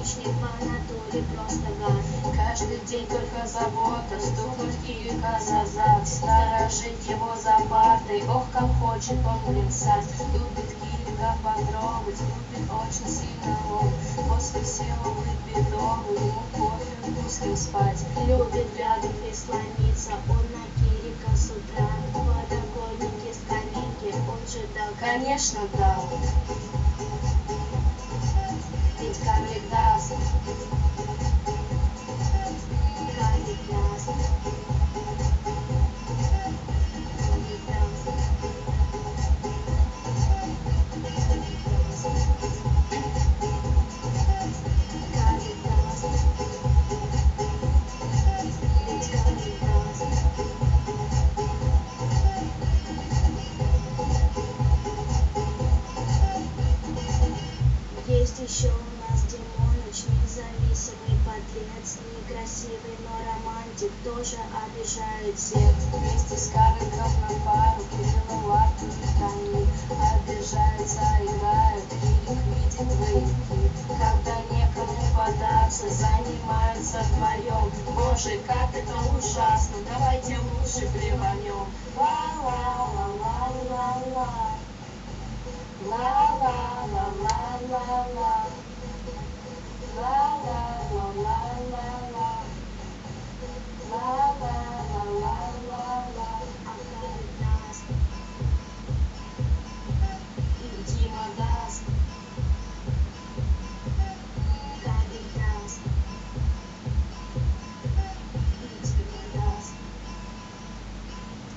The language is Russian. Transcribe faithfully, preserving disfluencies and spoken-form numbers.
отличник по натуре, просто гад. Каждый день только забота, стукнуть кирика за зад, сторожить его за партой, ох, как хочет он плясать. Любит кирика потрогать, любит очень сильно он. После всего выпить дому, ему кофе вкусно спать. Любит рядом прислониться, он на кирика с утра. Подоконники, скамейки, он же дал, Конечно, дал, ведь карлик даст. карлик даст. Карлик даст. Карлик даст. Ведь карлик даст. Есть еще у нас Димоныч, независимый подлец, некрасивый, но романтик, тоже обижает всех. Вместе с карликом на пару Кирилла лапу они обижаются, играют, Кирик видит двойники. Когда некому податься, занимаются вдвоем. Боже, как это ужасно, давайте лучше плеванем. Ла-ла.